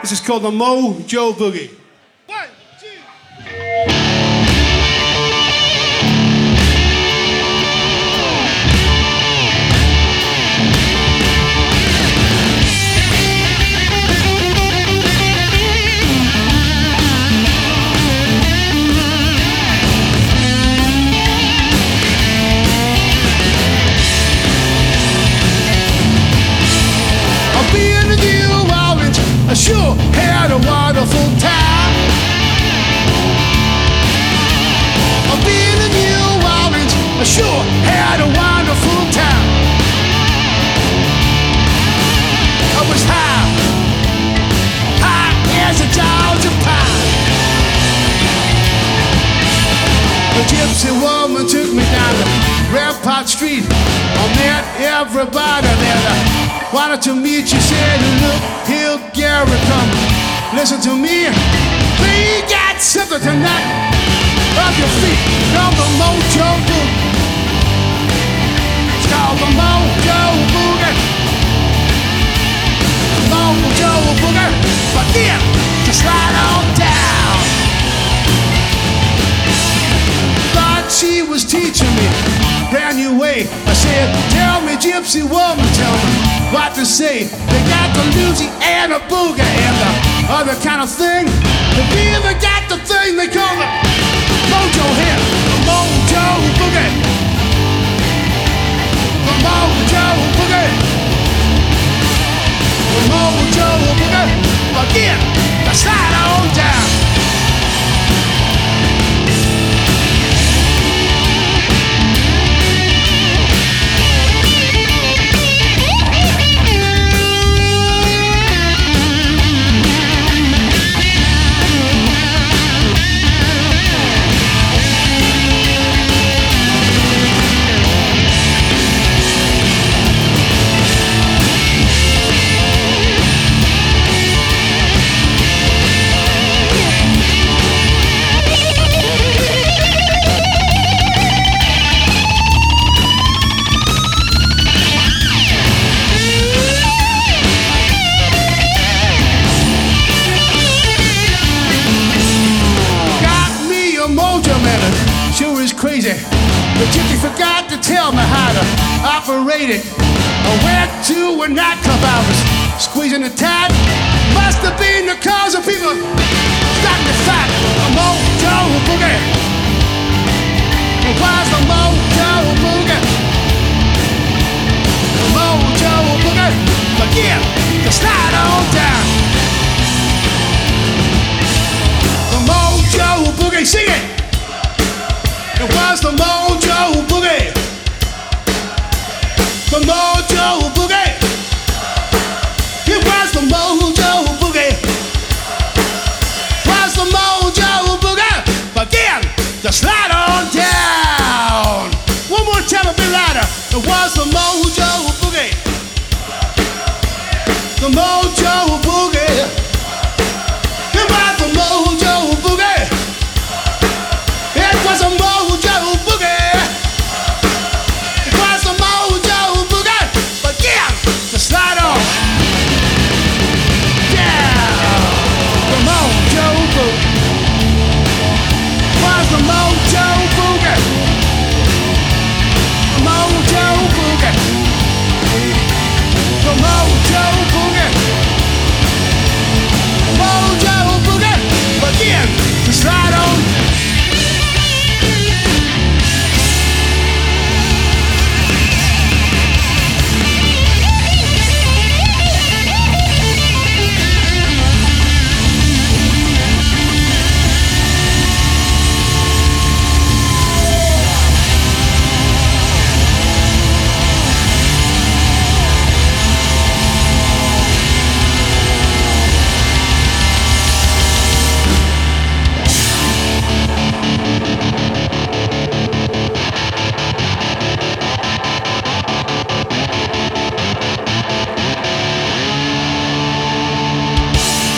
This is called the Mojo Boogie. One, two. I sure had a wonderful time. I've been in New Orleans. I sure had a wonderful time. I was high as a Georgia pine. The gypsy woman took me down to Rampart Street. I met everybody there. Wanted to meet you, said, look, here, Gary, come listen to me. We got something tonight up your feet from the Mojo Boogie. It's called the Mojo Boogie. Mojo Boogie. Begin to slide on down. Thought she was teaching me brand new way. I said, tell me, gypsy woman, tell me what to say. They got the Louisiana boogie and the other kind of thing. They even got the thing they call the Mojo hit, the Mojo Boogie. The Mojo Boogie. The Mojo Boogie. Again, the slide on down. Crazy. The gypsy forgot to tell me how to operate it. I went to a nightclub, I was squeezing the tide. Must have been the cause of people starting to fight. The Mojo Boogie. It was the Mojo Boogie. The Mojo Boogie. Begin to slide on down. The Mojo Boogie. Sing it. It was the Mojo Boogie. The Mojo Boogie. It was the Mojo Boogie. It was the Mojo Boogie. Begin to slide on down. One more time, a bit louder. It was the Mojo Boogie. The Mojo Boogie. It was the Mojo Boogie. It was a Mojo Boogie. It was a Mojo Boogie. Begin to slide on down. The Mojo Boogie. It was the Mojo Boogie. The Mojo Boogie. The Mojo Boogie. The Mojo Boogie. Begin to slide on.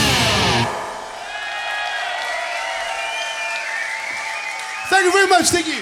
Thank you very much. Thank you.